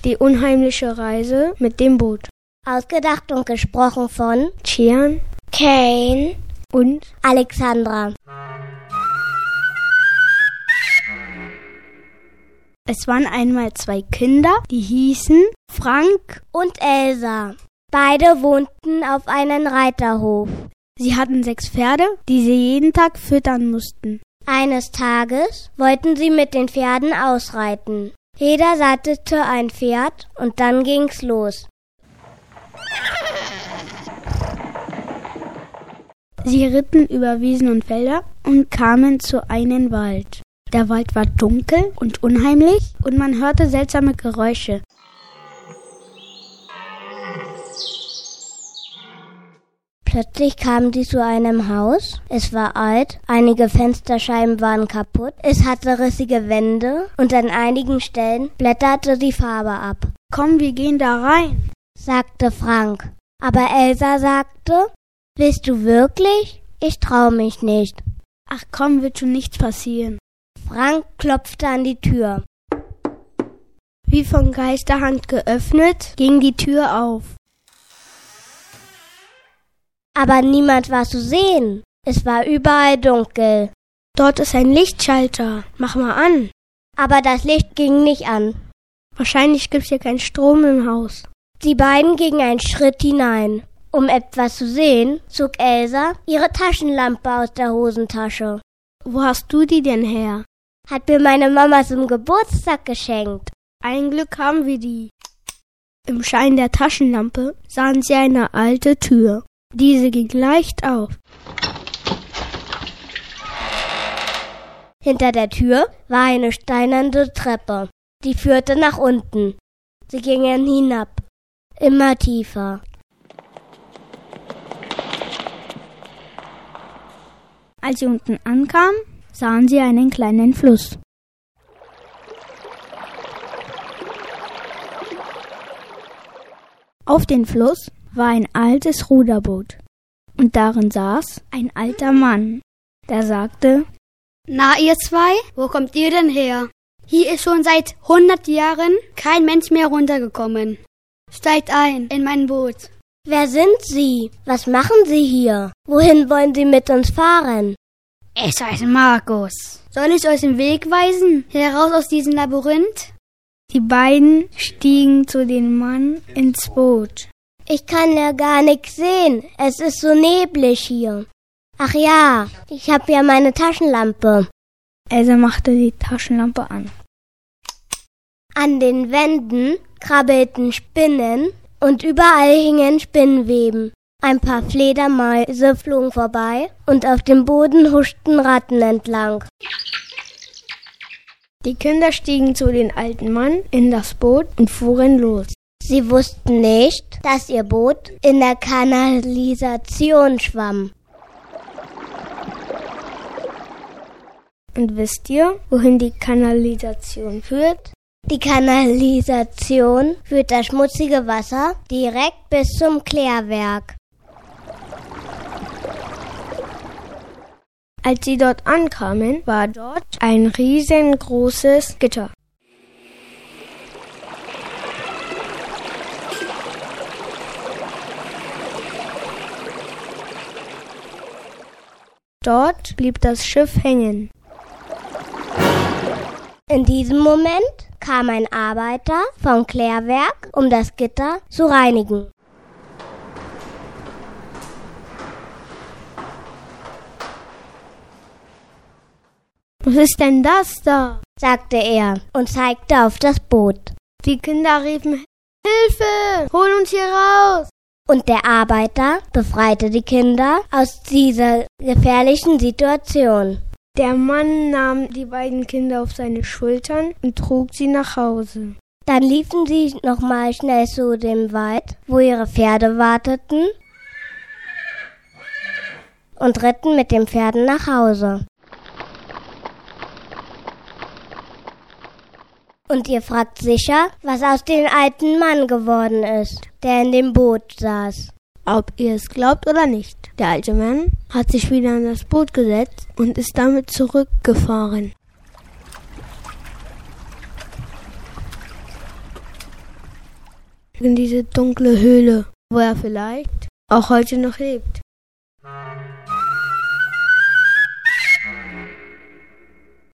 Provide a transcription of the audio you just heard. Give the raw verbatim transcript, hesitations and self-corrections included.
Die unheimliche Reise mit dem Boot. Ausgedacht und gesprochen von Cian, Kane und Alexandra. Es waren einmal zwei Kinder, die hießen Frank und Elsa. Beide wohnten auf einem Reiterhof. Sie hatten sechs Pferde, die sie jeden Tag füttern mussten. Eines Tages wollten sie mit den Pferden ausreiten. Jeder sattelte ein Pferd und dann ging's los. Sie ritten über Wiesen und Felder und kamen zu einem Wald. Der Wald war dunkel und unheimlich und man hörte seltsame Geräusche. Plötzlich kamen sie zu einem Haus. Es war alt, einige Fensterscheiben waren kaputt, es hatte rissige Wände und an einigen Stellen blätterte die Farbe ab. »Komm, wir gehen da rein«, sagte Frank. Aber Elsa sagte, »Willst du wirklich? Ich trau mich nicht.« »Ach komm, wird schon nichts passieren.« Frank klopfte an die Tür. Wie von Geisterhand geöffnet, ging die Tür auf. Aber niemand war zu sehen. Es war überall dunkel. »Dort ist ein Lichtschalter. Mach mal an.« Aber das Licht ging nicht an. »Wahrscheinlich gibt's hier keinen Strom im Haus.« Die beiden gingen einen Schritt hinein. Um etwas zu sehen, zog Elsa ihre Taschenlampe aus der Hosentasche. »Wo hast du die denn her?« »Hat mir meine Mama zum Geburtstag geschenkt.« »Ein Glück haben wir die.« Im Schein der Taschenlampe sahen sie eine alte Tür. Diese ging leicht auf. Hinter der Tür war eine steinerne Treppe. Die führte nach unten. Sie gingen hinab, immer tiefer. Als sie unten ankamen, sahen sie einen kleinen Fluss. Auf dem Fluss war ein altes Ruderboot und darin saß ein alter Mann, der sagte: »Na, ihr zwei, wo kommt ihr denn her? Hier ist schon seit hundert Jahren kein Mensch mehr runtergekommen. Steigt ein in mein Boot.« »Wer sind Sie? Was machen Sie hier? Wohin wollen Sie mit uns fahren?« »Ich heiße Markus. Soll ich euch den Weg weisen, heraus aus diesem Labyrinth?« Die beiden stiegen zu dem Mann ins Boot. »Ich kann ja gar nichts sehen. Es ist so neblig hier.« »Ach ja, ich habe ja meine Taschenlampe.« Elsa machte die Taschenlampe an. An den Wänden krabbelten Spinnen und überall hingen Spinnweben. Ein paar Fledermäuse flogen vorbei und auf dem Boden huschten Ratten entlang. Die Kinder stiegen zu dem alten Mann in das Boot und fuhren los. Sie wussten nicht, dass ihr Boot in der Kanalisation schwamm. Und wisst ihr, wohin die Kanalisation führt? Die Kanalisation führt das schmutzige Wasser direkt bis zum Klärwerk. Als sie dort ankamen, war dort ein riesengroßes Gitter. Dort blieb das Schiff hängen. In diesem Moment kam ein Arbeiter vom Klärwerk, um das Gitter zu reinigen. »Was ist denn das da?« sagte er und zeigte auf das Boot. Die Kinder riefen: »Hilfe! Hol uns hier raus!« Und der Arbeiter befreite die Kinder aus dieser gefährlichen Situation. Der Mann nahm die beiden Kinder auf seine Schultern und trug sie nach Hause. Dann liefen sie nochmal schnell zu dem Wald, wo ihre Pferde warteten, und ritten mit den Pferden nach Hause. Und ihr fragt sicher, was aus dem alten Mann geworden ist, der in dem Boot saß. Ob ihr es glaubt oder nicht, der alte Mann hat sich wieder in das Boot gesetzt und ist damit zurückgefahren. in diese dunkle Höhle, wo er vielleicht auch heute noch lebt.